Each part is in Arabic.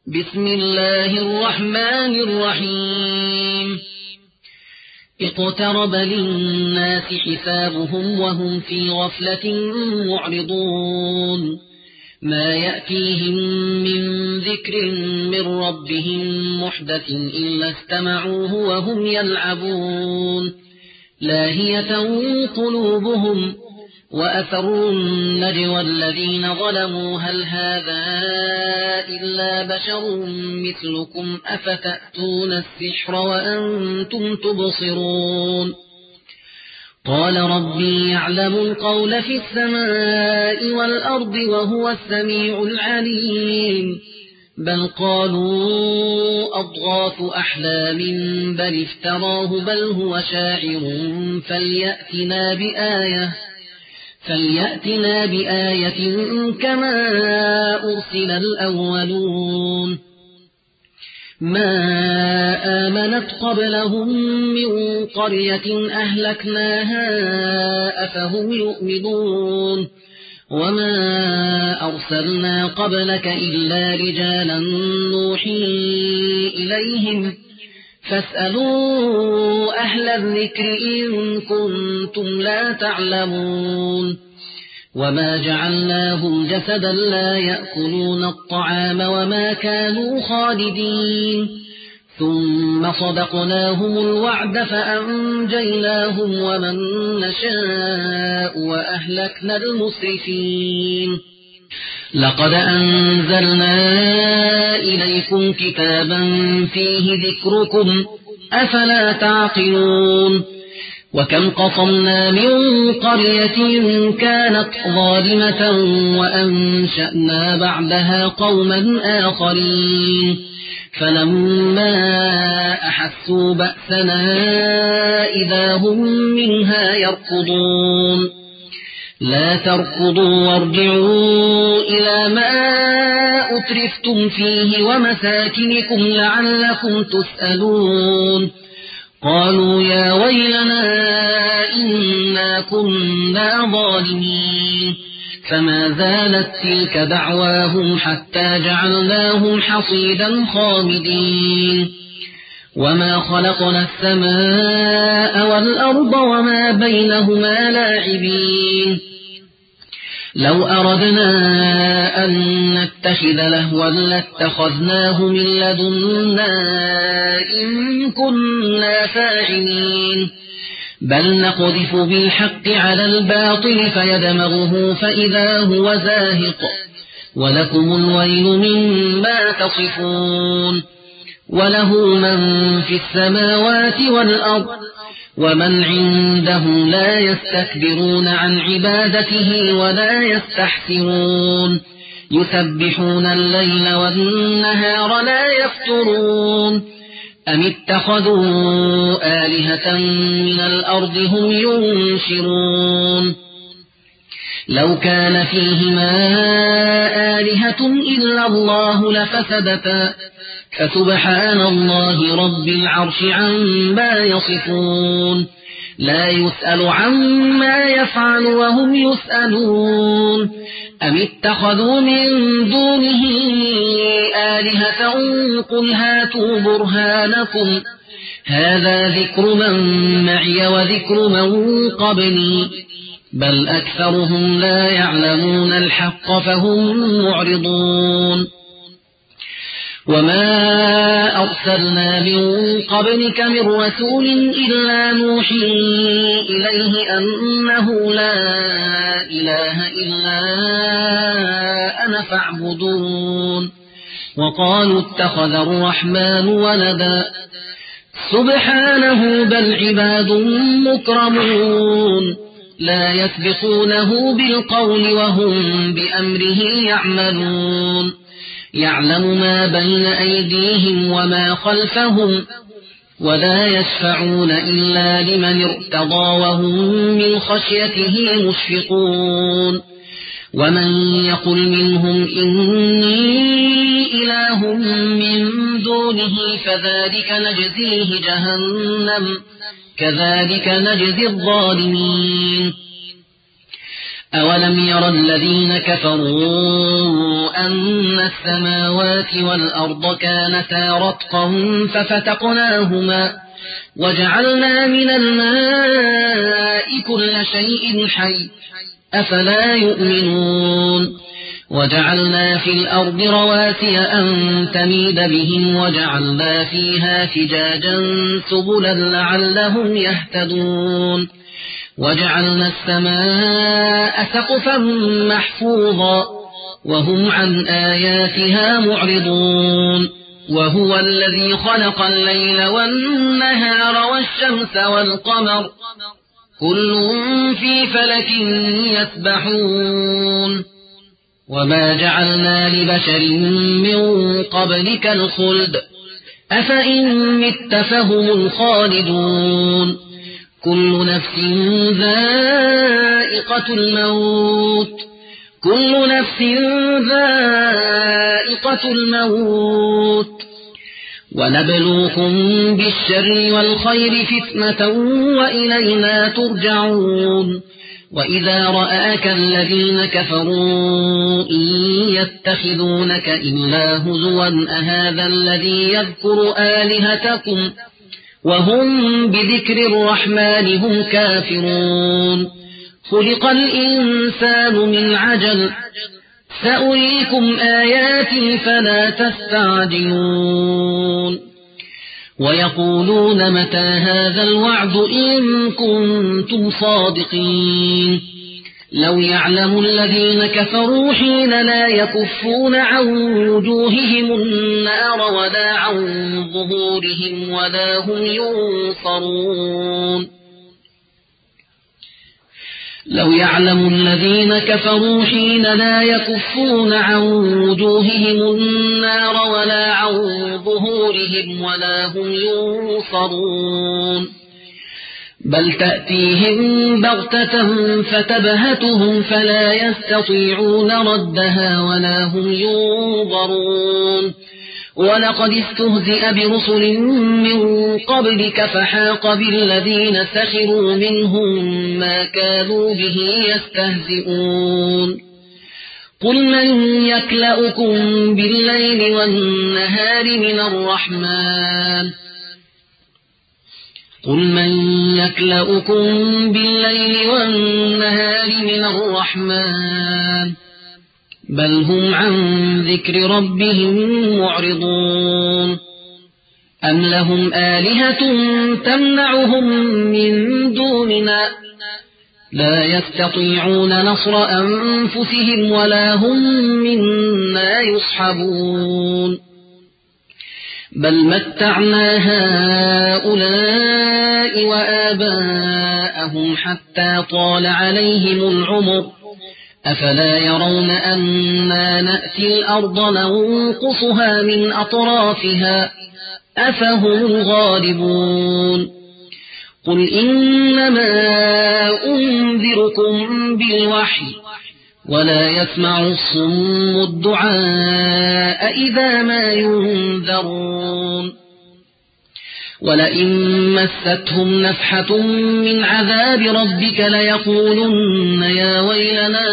بسم الله الرحمن الرحيم اقترب للناس حسابهم وهم في غفلة معرضون ما يأتيهم من ذكر من ربهم محدث إلا استمعوه وهم يلعبون لاهية قلوبهم وأثروا النجوى الذين ظلموا هل هذا إلا بشر مثلكم أفتأتون السحر وأنتم تبصرون قال ربي يعلم القول في السماء والأرض وهو السميع العليم بل قالوا أضغاث أحلام بل افتراه بل هو شاعر فليأتنا بآية كما أرسل الأولون ما آمنت قبلهم من قرية أهلكناها أفهم يؤمنون وما أرسلنا قبلك إلا رجالا نوحي إليهم فاسألوا أهل الذكر إن كنتم لا تعلمون وما جعلناهم جسدا لا يأكلون الطعام وما كانوا خالدين ثم صدقناهم الوعد فأنجيناهم ومن نشاء وأهلكنا المسرفين لقد أنزلنا إليكم كتابا فيه ذكركم أفلا تعقلون وكم قصمنا من قرية كانت ظالمة وأنشأنا بعدها قوما آخرين فلما أحسوا بأسنا إذا هم منها يركضون لا تركضوا وارجعوا إلى ما أترفتم فيه ومساكنكم لعلكم تسألون قالوا يا ويلنا إنا كنا ظالمين فما زالت تلك دعواهم حتى جعلناهم حصيدا خامدين وما خلقنا السماء والأرض وما بينهما لاعبين لو أردنا أن نتخذ لهوا لاتخذناه من لدنا إن كنا فاعلين بل نقذف بالحق على الباطل فيدمغه فإذا هو زاهق ولكم الويل مما تصفون وله من في السماوات والأرض ومن عنده لا يستكبرون عن عبادته ولا يستحسرون يسبحون الليل والنهار لا يفترون أم اتخذوا آلهة من الأرض هم ينشرون لو كان فيهما آلهة إلا الله لفسدتا فسبحان الله رب العرش عما يصفون لا يسأل عما يفعل وهم يسألون أم اتخذوا من دونه آلهة قل هاتوا برهانكم هذا ذكر من معي وذكر من قبلي بل أكثرهم لا يعلمون الحق فهم معرضون وما أرسلنا من قبلك من رسول إلا نوحي إليه أنه لا إله إلا أنا فاعبدون وقالوا اتخذ الرحمن ولدا سبحانه بل عباد مكرمون لا يسبقونه بالقول وهم بأمره يعملون يعلم ما بين أيديهم وما خلفهم ولا يشفعون إلا لمن ارتضى وهم من خشيته مشفقون ومن يقل منهم إني إله من دونه فذلك نجزيه جهنم كذلك نجزي الظالمين أولم ير الذين كفروا أن السماوات والأرض كانتا رتقا ففتقناهما وجعلنا من الماء كل شيء حي أفلا يؤمنون وجعلنا في الأرض رواسي أن تميد بهم وجعلنا فيها فجاجا سبلا لعلهم يهتدون وجعلنا السماء سقفا محفوظا وهم عن آياتها معرضون وهو الذي خلق الليل والنهار والشمس والقمر كل في فلك يسبحون وما جعلنا لبشر من قبلك الخلد أفإن مت فهم الخالدون كل نفس ذائقة الموت ونبلوكم بالشر والخير فتنة وإلينا ترجعون وإذا رآك الذين كفروا إن يتخذونك إلا هزوا أهذا الذي يذكر آلهتكم وهم بذكر الرحمن هم كافرون خلق الإنسان من عجل سأريكم آياتي فلا تستعجلون ويقولون متى هذا الوعد إن كنتم صادقين لو يعلم الذين كفروا حين لا يكفون عن وجوههم النار ولا عن ظهورهم ولا هم ينصرون لو يعلم الذين كفروا حين لا يكفون عن وجوههم النار ولا عن ظهورهم ولا هم ينصرون بل تأتيهم بغتة فتبهتهم فلا يستطيعون ردها ولا هم ينظرون ولقد استهزئ برسل من قبلك فحاق بالذين سخروا منهم ما كانوا به يستهزئون قل من يكلؤكم بالليل والنهار من الرحمن بل هم عن ذكر ربهم معرضون أم لهم آلهة تمنعهم من دوننا لا يستطيعون نصر أنفسهم ولا هم منا يصحبون بل متعنا هؤلاء وآباءهم حتى طال عليهم العمر أفلا يرون أنا نأتي الأرض ننقصها من أطرافها أفهم الغالبون قل إنما أنذركم بالوحي ولا يسمع الصم الدعاء إذا ما ينذرون ولئن مستهم نفحة من عذاب ربك ليقولن يا ويلنا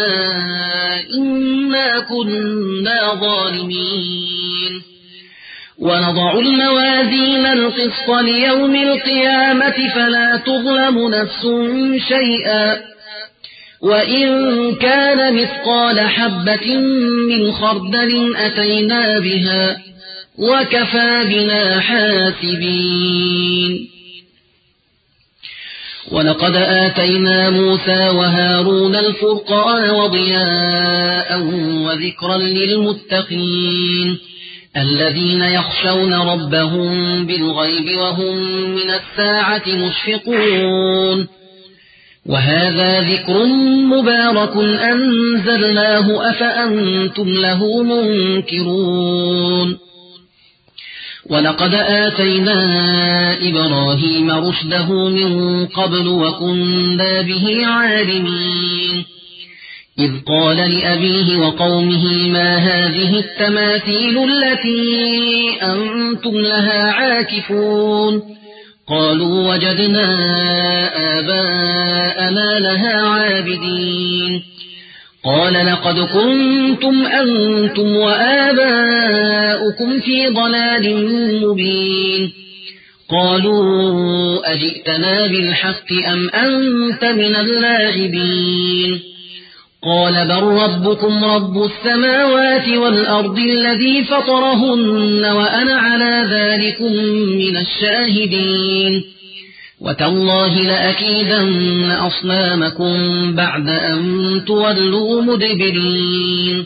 إنا كنا ظالمين ونضع الموازين القسط ليوم القيامة فلا تظلم نفس شيئا وإن كان مثقال حبة من خردل أتينا بها وكفى بنا حاسبين ولقد آتينا موسى وهارون الفرقان وضياء وذكرا للمتقين الذين يخشون ربهم بالغيب وهم من الساعة مشفقون وهذا ذكر مبارك أنزلناه أفأنتم له منكرون ولقد آتينا إبراهيم رشده من قبل وكنا به عالمين إذ قال لأبيه وقومه ما هذه التماثيل التي أنتم لها عاكفون قالوا وجدنا آباءنا لها عابدين قال لقد كنتم أنتم وآباؤكم في ضلال مبين قالوا أجئتنا بالحق أم أنت من اللاعبين قال بل ربكم رب السماوات والأرض الذي فطرهن وأنا على ذلكم من الشاهدين وتالله لأكيدن أصنامكم بعد أن تولوا مدبرين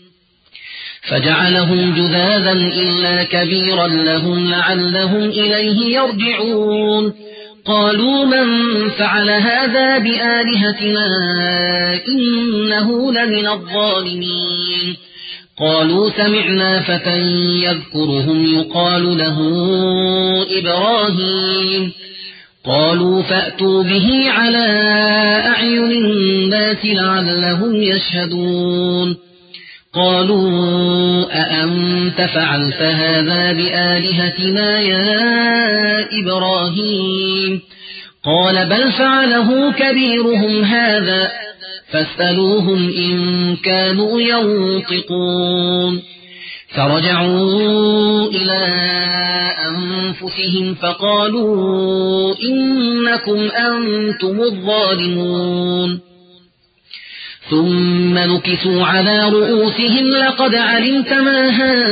فجعلهم جذاذا إلا كبيرا لهم لعلهم إليه يرجعون قالوا من فعل هذا بآلهتنا إنه لمن الظالمين قالوا سمعنا فتى يذكرهم يقال له إبراهيم قالوا فأتوا به على أعين الناس لعلهم يشهدون قالوا أأنت فعلت هذا بآلهتنا يا إبراهيم قال بل فعله كبيرهم هذا فاسألوهم إن كانوا ينطقون فرجعوا إلى أنفسهم فقالوا إنكم أنتم الظالمون ثم نكسوا على رؤوسهم لقد علمت ما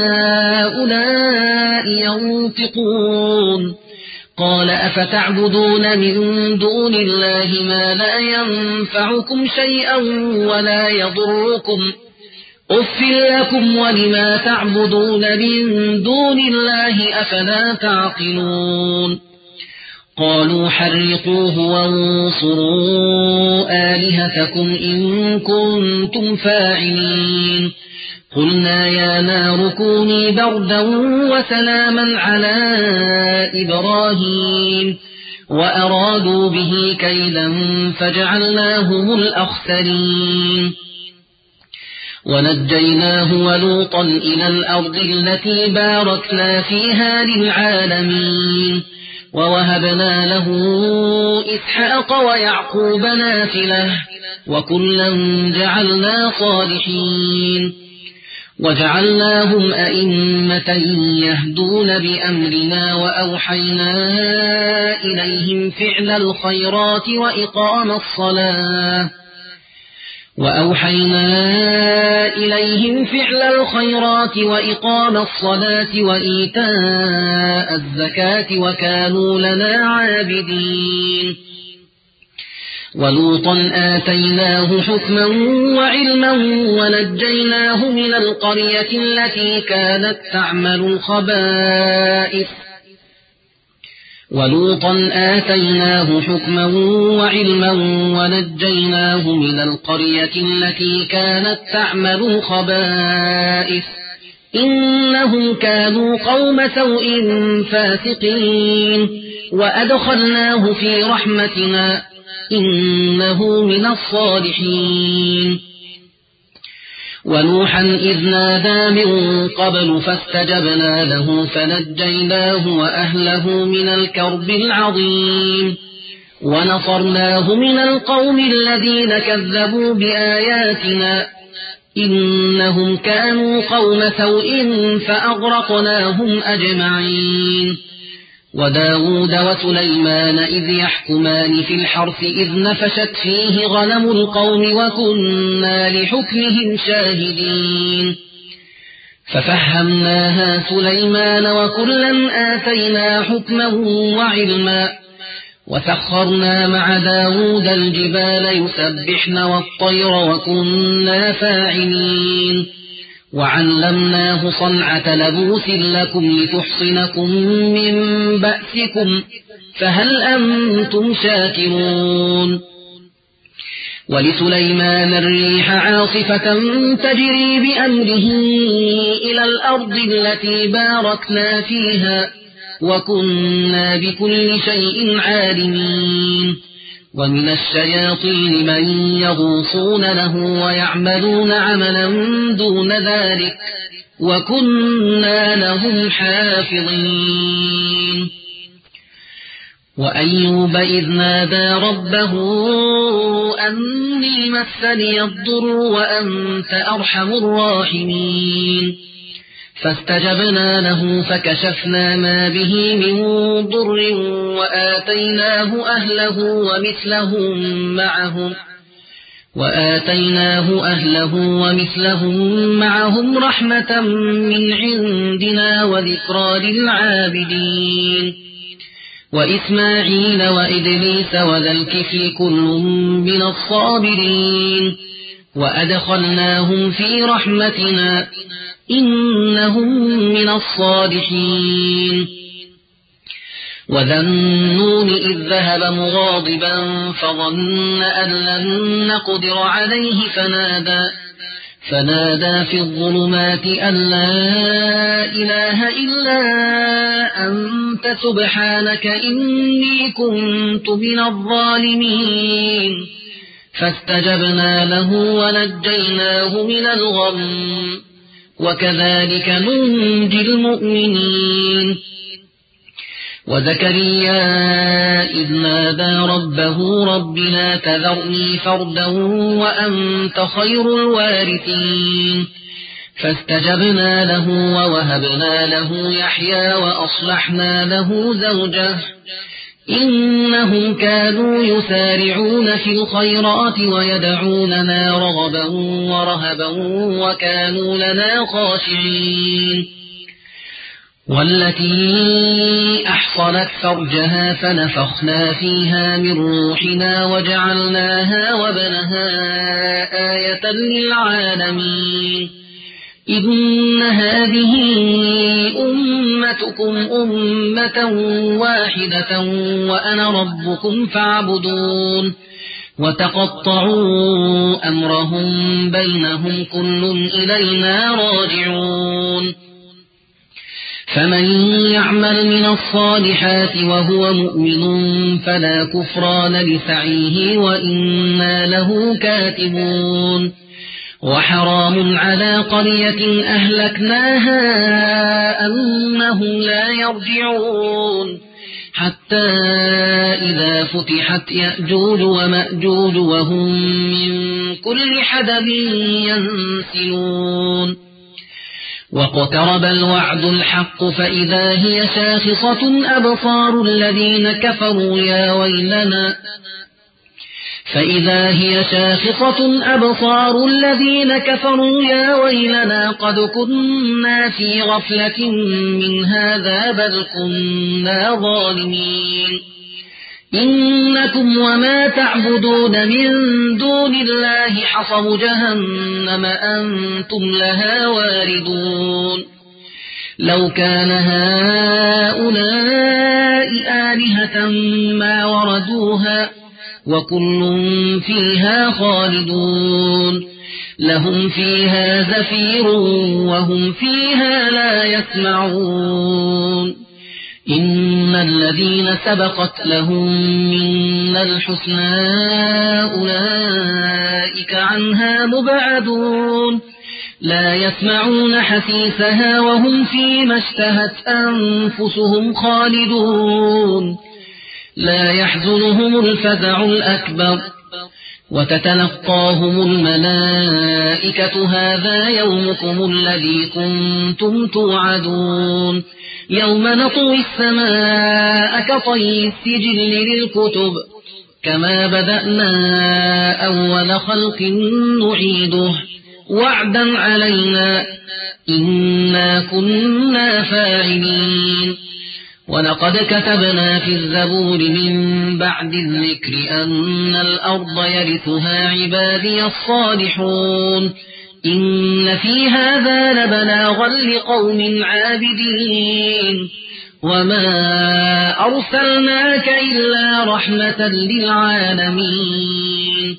هؤلاء ينطقون قال أفتعبدون من دون الله ما لا ينفعكم شيئا ولا يضركم أف لكم ولما تعبدون من دون الله أفلا تعقلون قالوا حرقوه وانصروا آلهتكم إن كنتم فاعلين قلنا يا نار كوني بردا وسلاما على إبراهيم وأرادوا به كيدا فجعلناهم الأخسرين ونجيناه ولوطا إلى الأرض التي باركنا فيها للعالمين ووهبنا له إسحاق ويعقوب نافلة وكلا جعلنا صالحين وجعلناهم أئمة يهدون بأمرنا وأوحينا إليهم فعل الخيرات وإقام الصلاة وإيتاء الزكاة وكانوا لنا عابدين ولوطا آتيناه حكما وعلما ونجيناه من القرية التي كانت تعمل الخبائث إنهم كانوا قوم سوء فاسقين وأدخلناه في رحمتنا إنه من الصالحين ونوحا إذ نادى من قبل فاستجبنا له فنجيناه وأهله من الكرب العظيم ونصرناه من القوم الذين كذبوا بآياتنا إنهم كانوا قوم سوء فأغرقناهم أجمعين وداود وسليمان إذ يحكمان في الحرث إذ نفشت فيه غنم القوم وكنا لحكمهم شاهدين ففهمناها سليمان وكلا آتينا حكما وعلما وسخرنا مع داود الجبال يسبحن والطير وكنا فاعلين وعلمناه صنعة لبوس لكم لتحصنكم من بأسكم فهل أنتم شاكرون ولسليمان الريح عاصفة تجري بأمره إلى الأرض التي باركنا فيها وكنا بكل شيء عالمين ومن الشياطين من يغوصون له ويعملون عملا دون ذلك وكنا لهم حافظين وأيوب إذ نادى ربه أني مسني الضر وأنت أرحم الراحمين فاستجبنا له فكشفنا ما به من ضر وآتيناه أهله ومثلهم معهم رحمة من عندنا وذكرى للعابدين وإسماعيل وإدريس وذا الكفل كل من الصابرين وأدخلناهم في رحمتنا إنهم من الصالحين وذا النون إذ ذهب مغاضبا فظن أن لن نقدر عليه فنادى في الظلمات أن لا إله إلا أنت سبحانك إني كنت من الظالمين فاستجبنا له ونجيناه من الغم وكذلك ننجي المؤمنين وزكريا إذ نادى ربه رب لا تذرني فردا وأنت خير الوارثين فاستجبنا له ووهبنا له يحيى وأصلحنا له زوجه إنهم كانوا يسارعون في الخيرات ويدعوننا رغبا ورهبا وكانوا لنا خاشعين والتي أحصنت فرجها فنفخنا فيها من روحنا وجعلناها وابنها آية للعالمين إن هذه أمتكم أمة واحدة وأنا ربكم فاعبدون وتقطعوا أمرهم بينهم كل إلينا راجعون فمن يعمل من الصالحات وهو مؤمن فلا كفران لسعيه وإنا له كاتبون وحرام على قرية أهلكناها أنهم لا يرجعون حتى إذا فتحت يأجوج ومأجوج وهم من كل حدب ينسلون واقترب الوعد الحق فإذا هي شاخصة أبصار الذين كفروا يا ويلنا قد كنا في غفلة من هذا بل كنا ظالمين إنكم وما تعبدون من دون الله حصب جهنم أنتم لها واردون لو كان هؤلاء آلهة ما وردوها وكل فيها خالدون لهم فيها زفير وهم فيها لا يسمعون إن الذين سبقت لهم منا الحسنى أولئك عنها مبعدون لا يسمعون حسيسها وهم فيما اشتهت أنفسهم خالدون لا يحزنهم الفزع الأكبر وتتلقاهم الملائكة هذا يومكم الذي كنتم توعدون يوم نطوي السماء كطي السجل للكتب كما بدأنا أول خلق نعيده وعدا علينا إنا كنا فاعلين ولقد كتبنا في الزبور من بعد الذكر أن الأرض يرثها عبادي الصالحون إن في هذا لبلاغا لقوم عابدين وما أرسلناك إلا رحمة للعالمين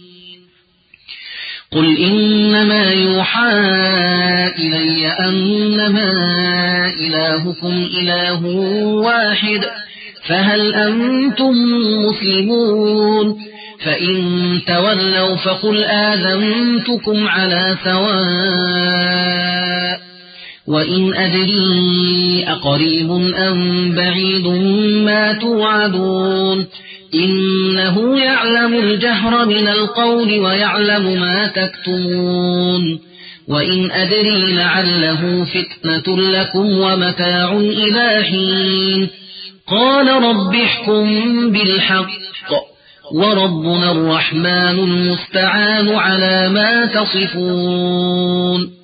قل إنما يوحى إلي أنما إلهكم إله واحد فهل أنتم مسلمون فإن تولوا فقل آذنتكم على سواء وإن أدري أقريب أم بعيد ما توعدون إنه يعلم الجهر من القول ويعلم ما تكتمون وإن أدري لعله فتنة لكم ومتاع إلى حين قال رب احكم بالحق وربنا الرحمن المستعان على ما تصفون